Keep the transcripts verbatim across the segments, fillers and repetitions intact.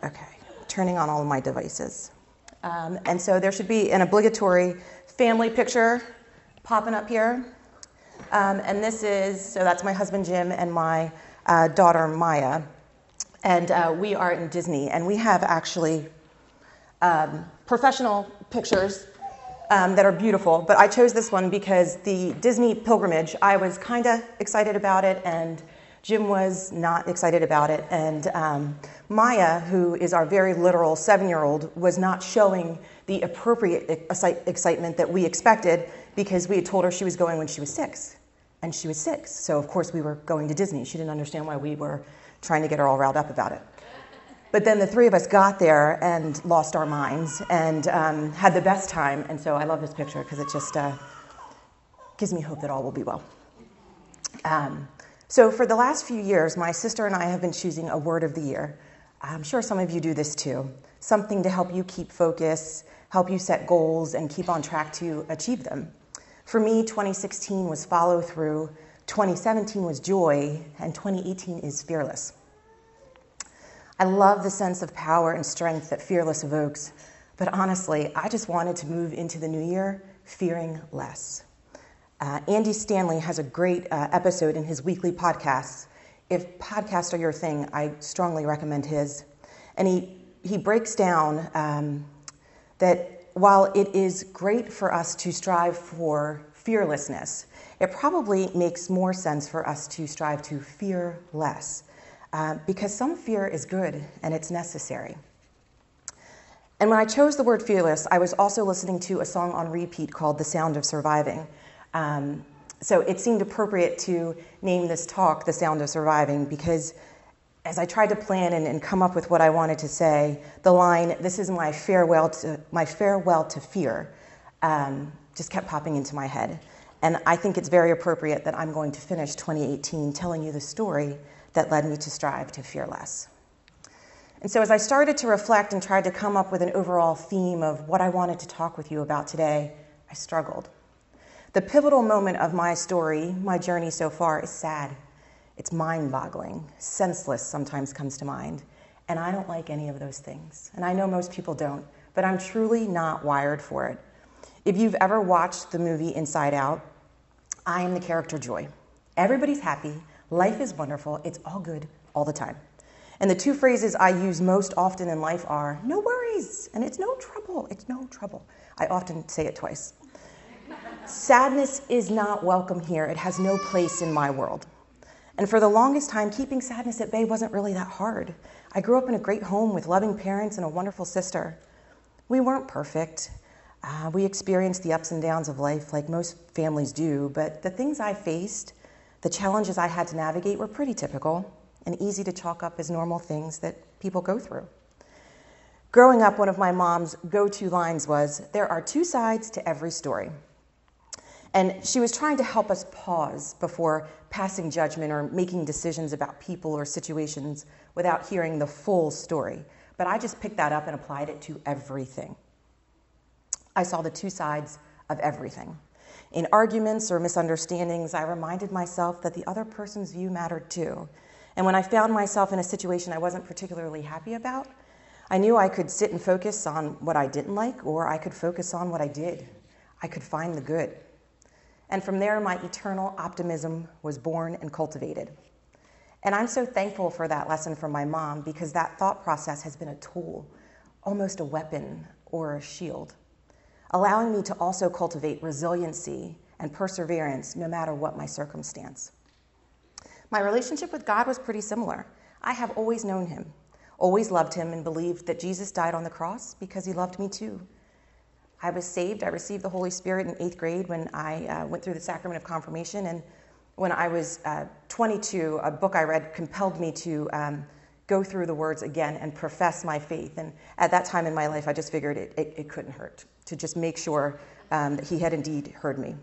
Okay, turning on all of my devices. Um, and so there should be an obligatory family picture popping up here. Um, and this is, so that's my husband Jim and my uh, daughter Maya. And uh, we are in Disney, and we have actually um, professional pictures um, that are beautiful. But I chose this one because the Disney pilgrimage, I was kind of excited about it, and Jim was not excited about it. And um, Maya, who is our very literal seven-year-old, was not showing the appropriate excitement that we expected because we had told her she was going when she was six. And she was six. So, of course, we were going to Disney. She didn't understand why we were trying to get her all riled up about it. But then the three of us got there and lost our minds and um, had the best time. And so I love this picture because it just uh, gives me hope that all will be well. Um, so for the last few years, my sister and I have been choosing a word of the year. I'm sure some of you do this too. Something to help you keep focus, help you set goals, and keep on track to achieve them. For me, twenty sixteen was follow through, twenty seventeen was joy, and twenty eighteen is fearless. I love the sense of power and strength that fearless evokes, but honestly, I just wanted to move into the new year fearing less. Uh, Andy Stanley has a great uh, episode in his weekly podcasts. If podcasts are your thing, I strongly recommend his. And he, he breaks down um, that while it is great for us to strive for fearlessness, it probably makes more sense for us to strive to fear less. Uh, because some fear is good and it's necessary. And when I chose the word fearless, I was also listening to a song on repeat called The Sound of Surviving. Um, so it seemed appropriate to name this talk The Sound of Surviving because as I tried to plan and, and come up with what I wanted to say, the line, "This is my farewell to, my farewell to fear," um, just kept popping into my head. And I think it's very appropriate that I'm going to finish twenty eighteen telling you the story that led me to strive to fear less. And so as I started to reflect and tried to come up with an overall theme of what I wanted to talk with you about today, I struggled. The pivotal moment of my story, my journey so far, is sad. It's mind-boggling. Senseless sometimes comes to mind. And I don't like any of those things. And I know most people don't, but I'm truly not wired for it. If you've ever watched the movie Inside Out, I am the character Joy. Everybody's happy. Life is wonderful. It's all good all the time. And the two phrases I use most often in life are, "No worries," and "It's no trouble." It's no trouble. I often say it twice. Sadness is not welcome here. It has no place in my world. And for the longest time, keeping sadness at bay wasn't really that hard. I grew up in a great home with loving parents and a wonderful sister. We weren't perfect. Uh, we experienced the ups and downs of life like most families do, but the things I faced, the challenges I had to navigate, were pretty typical and easy to chalk up as normal things that people go through. Growing up, one of my mom's go-to lines was, "There are two sides to every story." And she was trying to help us pause before passing judgment or making decisions about people or situations without hearing the full story. But I just picked that up and applied it to everything. I saw the two sides of everything. In arguments or misunderstandings, I reminded myself that the other person's view mattered too. And when I found myself in a situation I wasn't particularly happy about, I knew I could sit and focus on what I didn't like, or I could focus on what I did. I could find the good. And from there, my eternal optimism was born and cultivated. And I'm so thankful for that lesson from my mom because that thought process has been a tool, almost a weapon or a shield, allowing me to also cultivate resiliency and perseverance no matter what my circumstance. My relationship with God was pretty similar. I have always known him, always loved him, and believed that Jesus died on the cross because he loved me too. I was saved. I received the Holy Spirit in eighth grade when I uh, went through the sacrament of confirmation. And when I was uh, twenty-two, a book I read compelled me to um, go through the words again and profess my faith. And at that time in my life, I just figured it, it, it couldn't hurt to just make sure um, that he had indeed heard me.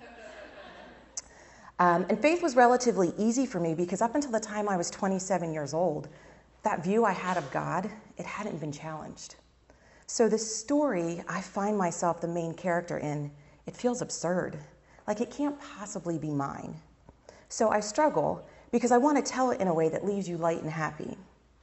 Um, and faith was relatively easy for me because up until the time I was twenty-seven years old, that view I had of God, it hadn't been challenged. So this story I find myself the main character in, it feels absurd, like it can't possibly be mine. So I struggle because I want to tell it in a way that leaves you light and happy.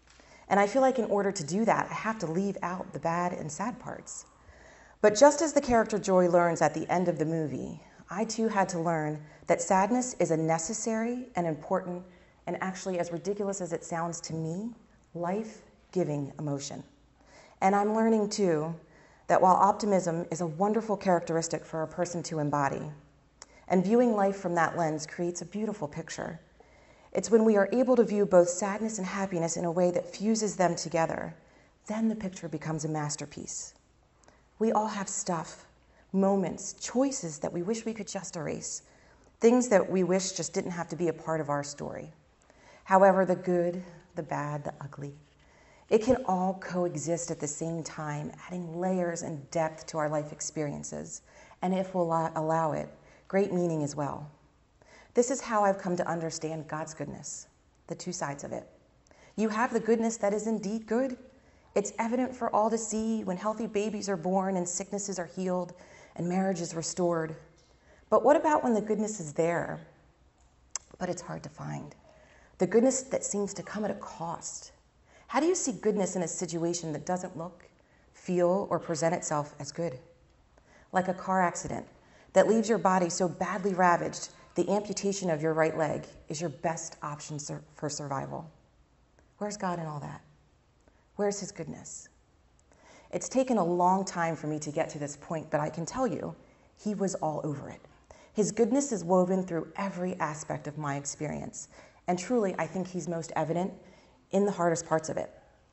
And I feel like in order to do that, I have to leave out the bad and sad parts. But just as the character Joy learns at the end of the movie, I too had to learn that sadness is a necessary and important, and actually, as ridiculous as it sounds to me, life-giving emotion. And I'm learning too that while optimism is a wonderful characteristic for a person to embody, and viewing life from that lens creates a beautiful picture, it's when we are able to view both sadness and happiness in a way that fuses them together, then the picture becomes a masterpiece. We all have stuff, moments, choices that we wish we could just erase, things that we wish just didn't have to be a part of our story. However, the good, the bad, the ugly, it can all coexist at the same time, adding layers and depth to our life experiences, and if we'll allow it, great meaning as well. This is how I've come to understand God's goodness, the two sides of it. You have the goodness that is indeed good. It's evident for all to see when healthy babies are born and sicknesses are healed and marriage is restored. But what about when the goodness is there, but it's hard to find? The goodness that seems to come at a cost. How do you see goodness in a situation that doesn't look, feel, or present itself as good? Like a car accident that leaves your body so badly ravaged, the amputation of your right leg is your best option for survival. Where's God in all that? Where's his goodness? It's taken a long time for me to get to this point, but I can tell you, he was all over it. His goodness is woven through every aspect of my experience. And truly, I think he's most evident in the hardest parts of it.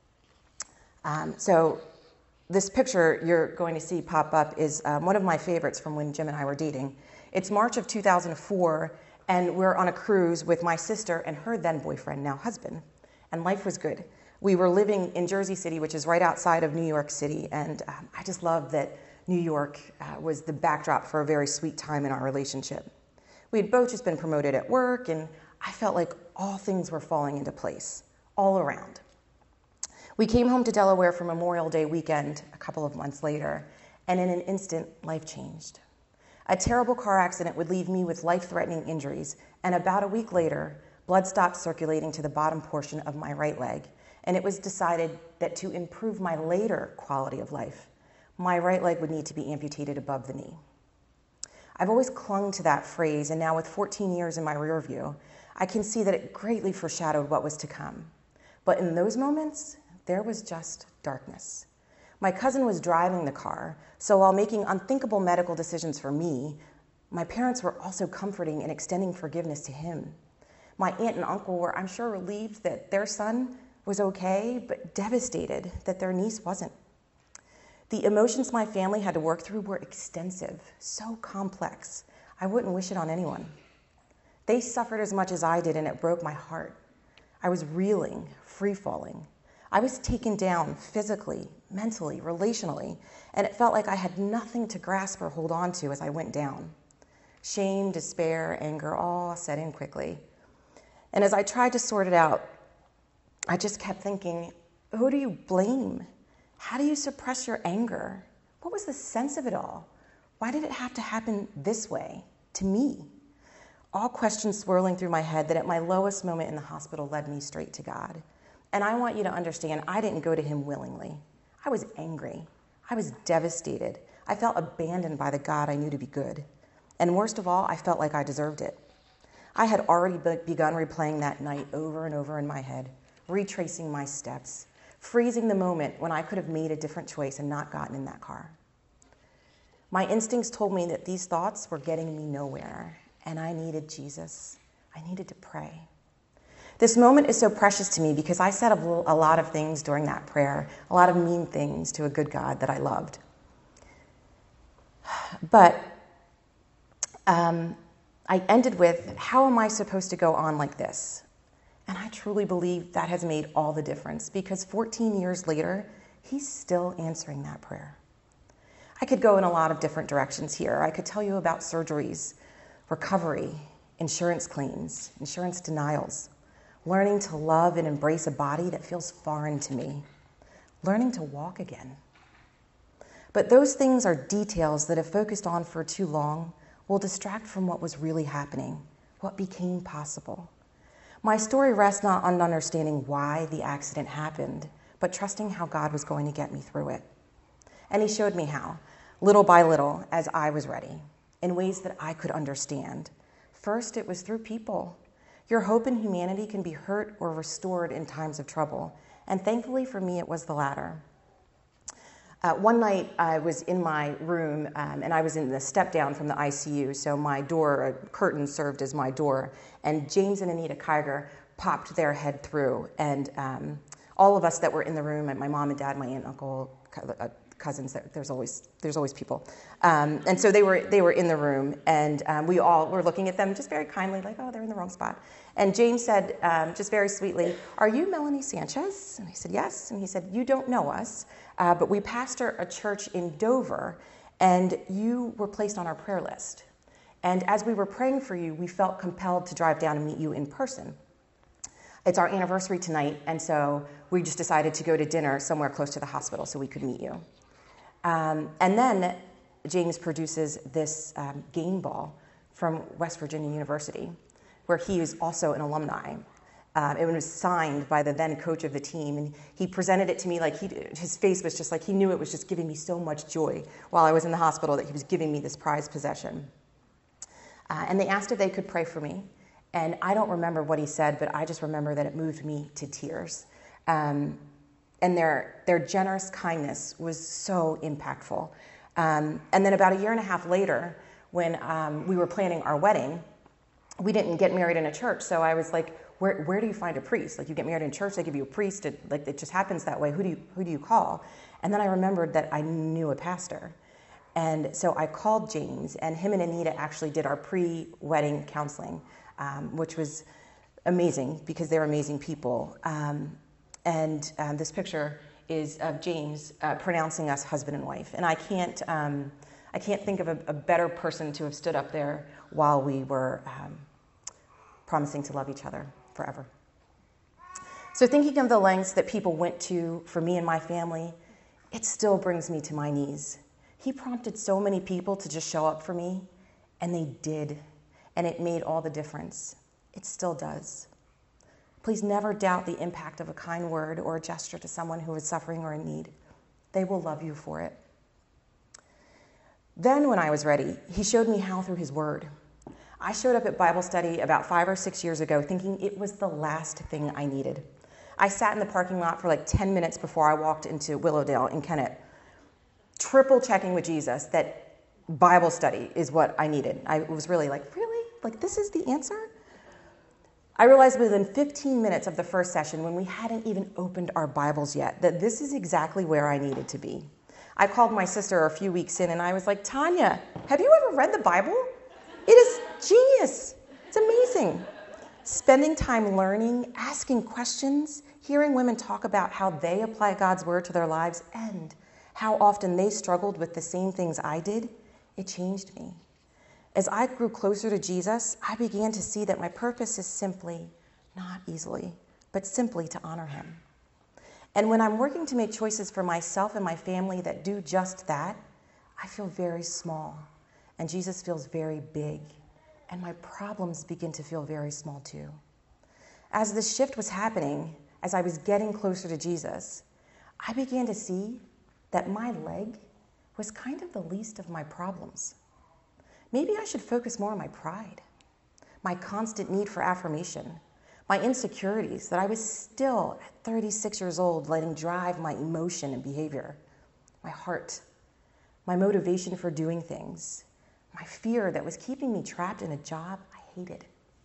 Um, so this picture you're going to see pop up is um, one of my favorites from when Jim and I were dating. It's March of two thousand four, and we're on a cruise with my sister and her then boyfriend, now husband, and life was good. We were living in Jersey City, which is right outside of New York City, and um, I just loved that New York uh, was the backdrop for a very sweet time in our relationship. We had both just been promoted at work, and I felt like all things were falling into place, all around. We came home to Delaware for Memorial Day weekend a couple of months later, and in an instant, life changed. A terrible car accident would leave me with life-threatening injuries, and about a week later, blood stopped circulating to the bottom portion of my right leg, and it was decided that to improve my later quality of life, my right leg would need to be amputated above the knee. I've always clung to that phrase, and now with fourteen years in my rear view, I can see that it greatly foreshadowed what was to come. But in those moments, there was just darkness. My cousin was driving the car, so while making unthinkable medical decisions for me, my parents were also comforting and extending forgiveness to him. My aunt and uncle were, I'm sure, relieved that their son was okay, but devastated that their niece wasn't. The emotions my family had to work through were extensive, so complex, I wouldn't wish it on anyone. They suffered as much as I did, and it broke my heart. I was reeling, free-falling. I was taken down physically, mentally, relationally, and it felt like I had nothing to grasp or hold on to as I went down. Shame, despair, anger, all set in quickly. And as I tried to sort it out, I just kept thinking, who do you blame? How do you suppress your anger? What was the sense of it all? Why did it have to happen this way, to me? All questions swirling through my head that at my lowest moment in the hospital led me straight to God. And I want you to understand, I didn't go to him willingly. I was angry. I was devastated. I felt abandoned by the God I knew to be good. And worst of all, I felt like I deserved it. I had already be- begun replaying that night over and over in my head, retracing my steps, freezing the moment when I could have made a different choice and not gotten in that car. My instincts told me that these thoughts were getting me nowhere, and I needed Jesus. I needed to pray. This moment is so precious to me because I said a lot of things during that prayer, a lot of mean things to a good God that I loved. But um, I ended with, how am I supposed to go on like this? And I truly believe that has made all the difference because fourteen years later, he's still answering that prayer. I could go in a lot of different directions here. I could tell you about surgeries, recovery, insurance claims, insurance denials, learning to love and embrace a body that feels foreign to me, learning to walk again. But those things are details that if focused on for too long will distract from what was really happening, what became possible. My story rests not on understanding why the accident happened, but trusting how God was going to get me through it. And he showed me how, little by little, as I was ready, in ways that I could understand. First, it was through people. Your hope in humanity can be hurt or restored in times of trouble. And thankfully for me, it was the latter. Uh, one night, I was in my room, um, and I was in the step down from the I C U, so my door, a curtain served as my door, and James and Anita Kiger popped their head through, and um, all of us that were in the room, my mom and dad, my aunt, uncle, uh, cousins, there's always there's always people, um, and so they were they were in the room, and um, we all were looking at them just very kindly, like, oh, they're in the wrong spot. And James said, um, just very sweetly, "Are you Melanie Sanchez?" And I said, "Yes." And he said, "You don't know us, uh, but we pastor a church in Dover, and you were placed on our prayer list. And as we were praying for you, we felt compelled to drive down and meet you in person. It's our anniversary tonight, and so we just decided to go to dinner somewhere close to the hospital so we could meet you." Um, and then James produces this um, game ball from West Virginia University, where he is also an alumni. Um, it was signed by the then coach of the team, and he presented it to me like he, his face was just like he knew it was just giving me so much joy while I was in the hospital that he was giving me this prized possession. Uh, and they asked if they could pray for me, and I don't remember what he said, but I just remember that it moved me to tears. Um, and their their generous kindness was so impactful. Um, and then about a year and a half later, when um, we were planning our wedding, we didn't get married in a church, so I was like, where where do you find a priest? Like, you get married in church, they give you a priest, it, like, it just happens that way. Who do you who do you call? And then I remembered that I knew a pastor. And so I called James, and him and Anita actually did our pre-wedding counseling, um, which was amazing because they're amazing people. Um, and um, this picture is of James uh, pronouncing us husband and wife. And I can't um, I can't think of a, a better person to have stood up there while we were um, promising to love each other forever. So thinking of the lengths that people went to for me and my family, it still brings me to my knees. He prompted so many people to just show up for me, and they did, and it made all the difference. It still does. Please never doubt the impact of a kind word or a gesture to someone who is suffering or in need. They will love you for it. Then when I was ready, he showed me how through his word. I showed up at Bible study about five or six years ago thinking it was the last thing I needed. I sat in the parking lot for like ten minutes before I walked into Willowdale in Kennett, triple checking with Jesus that Bible study is what I needed. I was really like, really? Like, this is the answer? I realized within fifteen minutes of the first session, when we hadn't even opened our Bibles yet, that this is exactly where I needed to be. I called my sister a few weeks in and I was like, Tanya, have you ever read the Bible? It is genius. It's amazing. Spending time learning, asking questions, hearing women talk about how they apply God's word to their lives and how often they struggled with the same things I did, it changed me. As I grew closer to Jesus, I began to see that my purpose is simply, not easily, but simply to honor him. And when I'm working to make choices for myself and my family that do just that, I feel very small, and Jesus feels very big, and my problems begin to feel very small too. As this shift was happening, as I was getting closer to Jesus, I began to see that my leg was kind of the least of my problems. Maybe I should focus more on my pride, my constant need for affirmation, my insecurities that I was still at thirty-six years old letting drive my emotion and behavior, my heart, my motivation for doing things, my fear that was keeping me trapped in a job I hated.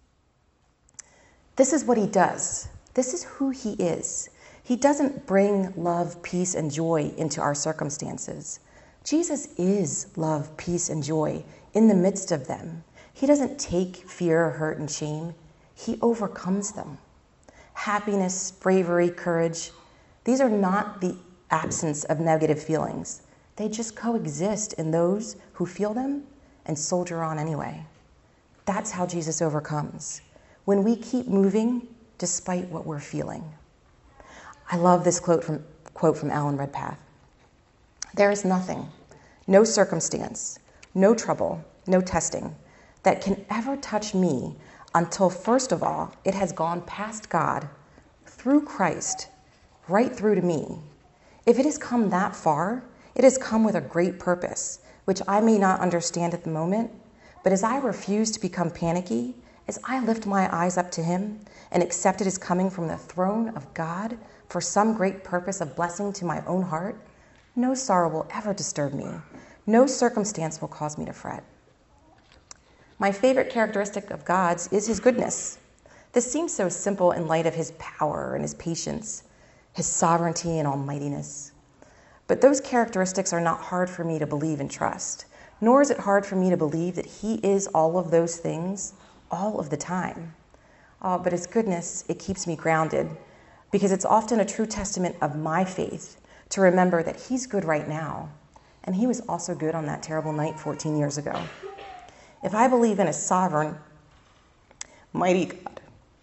This is what he does. This is who he is. He doesn't bring love, peace, and joy into our circumstances. Jesus is love, peace, and joy in the midst of them. He doesn't take fear, hurt, and shame. He overcomes them. Happiness, bravery, courage, these are not the absence of negative feelings. They just coexist in those who feel them and soldier on anyway. That's how Jesus overcomes, when we keep moving despite what we're feeling. I love this quote from, quote from Alan Redpath. There is nothing, no circumstance, no trouble, no testing that can ever touch me until, first of all, it has gone past God, through Christ, right through to me. If it has come that far, it has come with a great purpose, which I may not understand at the moment, but as I refuse to become panicky, as I lift my eyes up to him and accept it as coming from the throne of God for some great purpose of blessing to my own heart, no sorrow will ever disturb me. No circumstance will cause me to fret. My favorite characteristic of God's is his goodness. This seems so simple in light of his power and his patience, his sovereignty and almightiness. But those characteristics are not hard for me to believe and trust, nor is it hard for me to believe that he is all of those things all of the time. Oh, but his goodness, it keeps me grounded, because it's often a true testament of my faith to remember that he's good right now, and he was also good on that terrible night fourteen years ago. If I believe in a sovereign, mighty God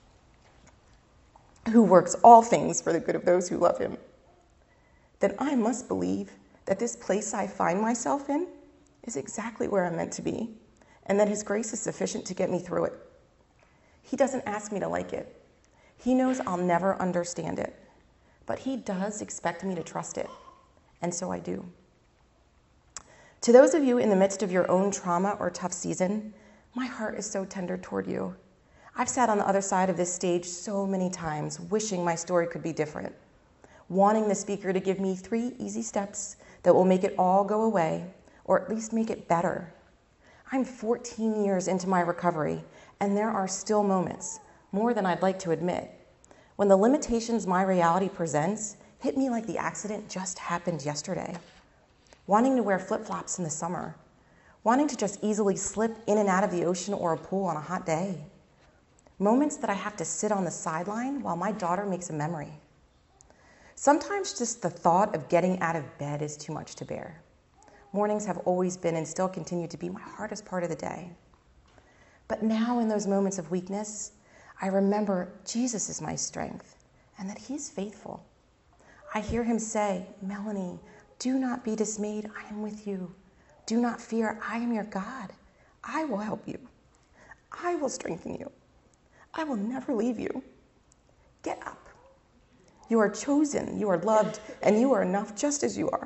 who works all things for the good of those who love him, then I must believe that this place I find myself in is exactly where I'm meant to be, and that his grace is sufficient to get me through it. He doesn't ask me to like it. He knows I'll never understand it, but he does expect me to trust it, and so I do. To those of you in the midst of your own trauma or tough season, my heart is so tender toward you. I've sat on the other side of this stage so many times, wishing my story could be different, wanting the speaker to give me three easy steps that will make it all go away, or at least make it better. I'm fourteen years into my recovery, and there are still moments, more than I'd like to admit, when the limitations my reality presents hit me like the accident just happened yesterday. Wanting to wear flip-flops in the summer, wanting to just easily slip in and out of the ocean or a pool on a hot day. Moments that I have to sit on the sideline while my daughter makes a memory. Sometimes just the thought of getting out of bed is too much to bear. Mornings have always been and still continue to be my hardest part of the day. But now in those moments of weakness, I remember Jesus is my strength and that he's faithful. I hear him say, Melanie, do not be dismayed. I am with you. Do not fear. I am your God. I will help you. I will strengthen you. I will never leave you. Get up. You are chosen, you are loved, and you are enough just as you are.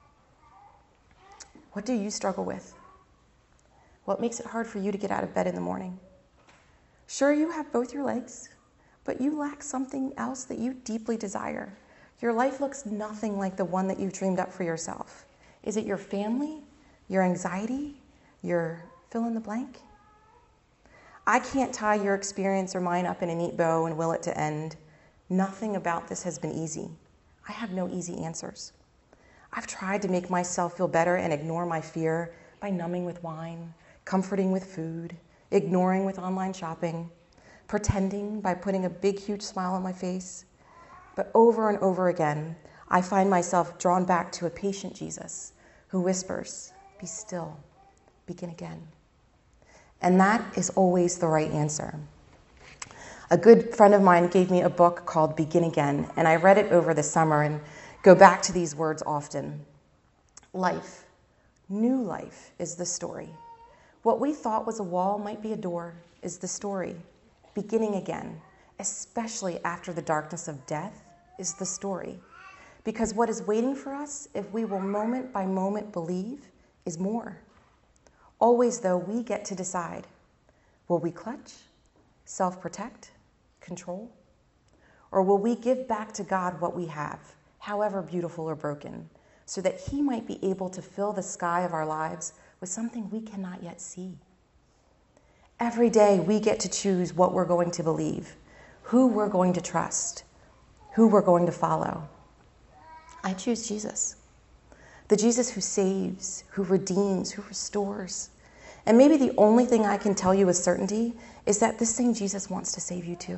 What do you struggle with? What makes it hard for you to get out of bed in the morning? Sure, you have both your legs, but you lack something else that you deeply desire. Your life looks nothing like the one that you've dreamed up for yourself. Is it your family, your anxiety, your fill in the blank? I can't tie your experience or mine up in a neat bow and will it to end. Nothing about this has been easy. I have no easy answers. I've tried to make myself feel better and ignore my fear by numbing with wine, comforting with food, ignoring with online shopping, pretending by putting a big, huge smile on my face. But over and over again, I find myself drawn back to a patient Jesus who whispers, be still, begin again. And that is always the right answer. A good friend of mine gave me a book called Begin Again, and I read it over the summer and go back to these words often. Life, new life is the story. What we thought was a wall might be a door is the story. Beginning again, especially after the darkness of death, is the story. Because what is waiting for us, if we will moment by moment believe, is more. Always, though, we get to decide. Will we clutch, self-protect, control? Or will we give back to God what we have, however beautiful or broken, so that he might be able to fill the sky of our lives with something we cannot yet see? Every day we get to choose what we're going to believe, who we're going to trust, who we're going to follow. I choose Jesus. The Jesus who saves, who redeems, who restores. And maybe the only thing I can tell you with certainty is that this same Jesus wants to save you too.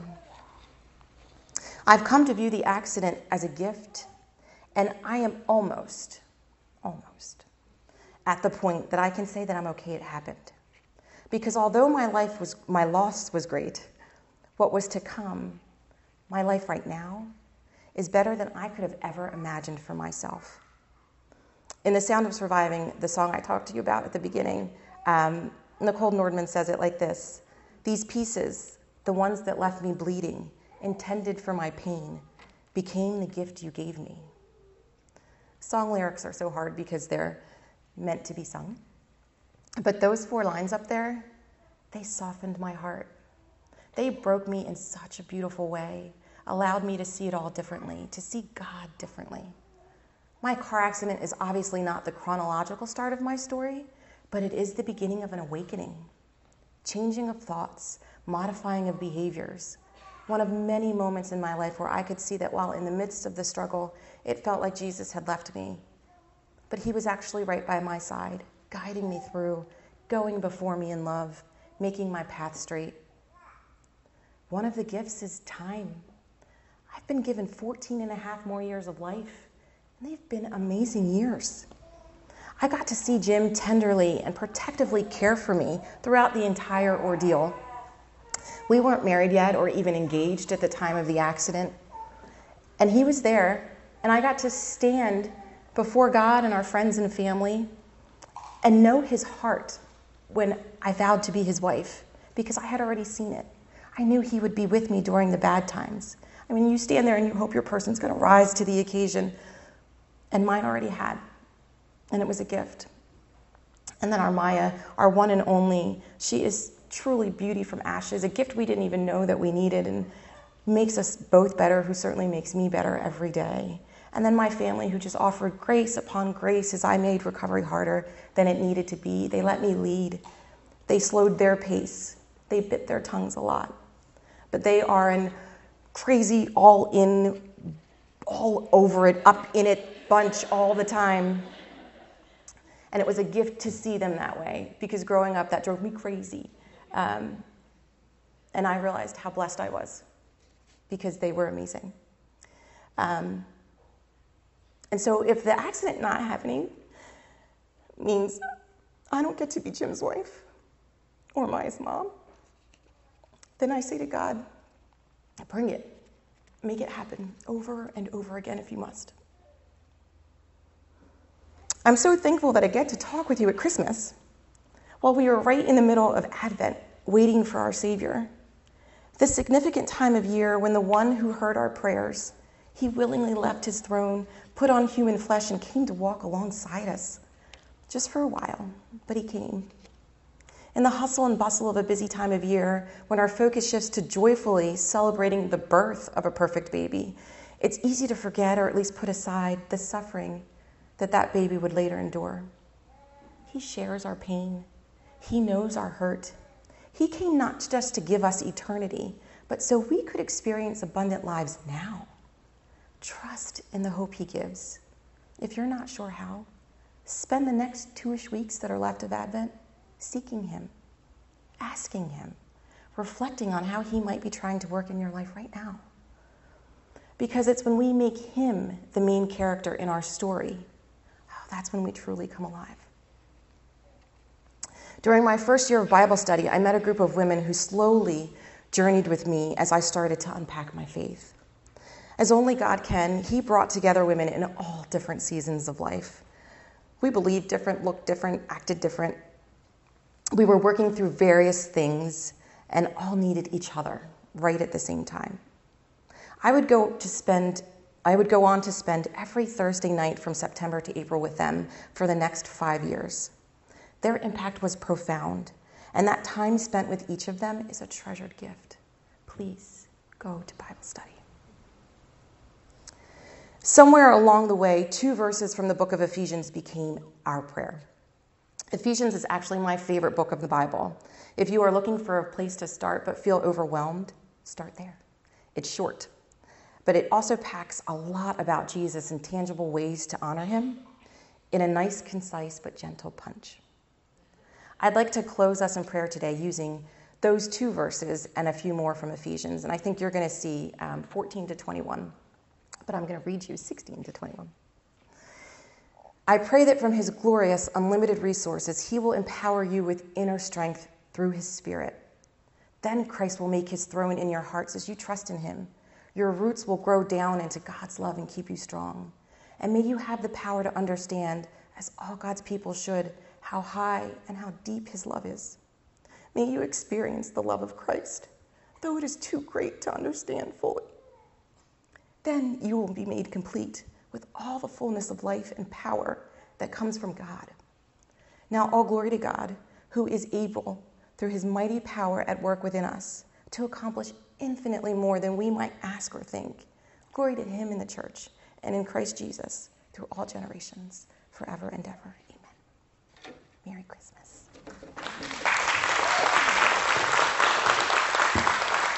I've come to view the accident as a gift, and I am almost, almost, at the point that I can say that I'm okay it happened. Because although my life was, my loss was great, what was to come, my life right now, is better than I could have ever imagined for myself. In The Sound of Surviving, the song I talked to you about at the beginning, um, Nicole Nordman says it like this: These pieces, the ones that left me bleeding, intended for my pain, became the gift you gave me. Song lyrics are so hard because they're meant to be sung. But those four lines up there, they softened my heart. They broke me in such a beautiful way, allowed me to see it all differently, to see God differently. My car accident is obviously not the chronological start of my story, but it is the beginning of an awakening, changing of thoughts, modifying of behaviors. One of many moments in my life where I could see that while in the midst of the struggle, it felt like Jesus had left me. But he was actually right by my side, guiding me through, going before me in love, making my path straight. One of the gifts is time. I've been given fourteen and a half more years of life, and they've been amazing years. I got to see Jim tenderly and protectively care for me throughout the entire ordeal. We weren't married yet or even engaged at the time of the accident, and he was there, and I got to stand before God and our friends and family and know his heart when I vowed to be his wife, because I had already seen it. I knew he would be with me during the bad times. I mean, you stand there and you hope your person's going to rise to the occasion, and mine already had, and it was a gift. And then our Maya, our one and only, she is truly beauty from ashes, a gift we didn't even know that we needed, and makes us both better, who certainly makes me better every day. And then my family, who just offered grace upon grace as I made recovery harder than it needed to be. They let me lead. They slowed their pace. They bit their tongues a lot. But they are an crazy, all in, all over it, up in it bunch all the time. And it was a gift to see them that way, because growing up, that drove me crazy. Um, and I realized how blessed I was, because they were amazing. Um, and so if the accident not happening means I don't get to be Jim's wife or Maya's mom, then I say to God, bring it. Make it happen over and over again if you must. I'm so thankful that I get to talk with you at Christmas while we are right in the middle of Advent, waiting for our Savior. This significant time of year when the one who heard our prayers, he willingly left his throne, put on human flesh, and came to walk alongside us. Just for a while, but he came. In the hustle and bustle of a busy time of year, when our focus shifts to joyfully celebrating the birth of a perfect baby, it's easy to forget, or at least put aside, the suffering that that baby would later endure. He shares our pain. He knows our hurt. He came not just to give us eternity, but so we could experience abundant lives now. Trust in the hope he gives. If you're not sure how, spend the next two-ish weeks that are left of Advent seeking him, asking him, reflecting on how he might be trying to work in your life right now. Because it's when we make him the main character in our story, oh, that's when we truly come alive. During my first year of Bible study, I met a group of women who slowly journeyed with me as I started to unpack my faith. As only God can, he brought together women in all different seasons of life. We believed different, looked different, acted different. We were working through various things and all needed each other right at the same time. I would go to spend, I would go on to spend every Thursday night from September to April with them for the next five years. Their impact was profound, and that time spent with each of them is a treasured gift. Please go to Bible study. Somewhere along the way, two verses from the book of Ephesians became our prayer. Ephesians is actually my favorite book of the Bible. If you are looking for a place to start but feel overwhelmed, start there. It's short, but it also packs a lot about Jesus and tangible ways to honor him in a nice, concise, but gentle punch. I'd like to close us in prayer today using those two verses and a few more from Ephesians, and I think you're going to see um, fourteen to twenty-one, but I'm going to read you sixteen to twenty-one. I pray that from his glorious, unlimited resources, he will empower you with inner strength through his Spirit. Then Christ will make his throne in your hearts as you trust in him. Your roots will grow down into God's love and keep you strong. And may you have the power to understand, as all God's people should, how high and how deep his love is. May you experience the love of Christ, though it is too great to understand fully. Then you will be made complete with all the fullness of life and power that comes from God. Now all glory to God, who is able, through his mighty power at work within us, to accomplish infinitely more than we might ask or think. Glory to him in the church and in Christ Jesus through all generations, forever and ever.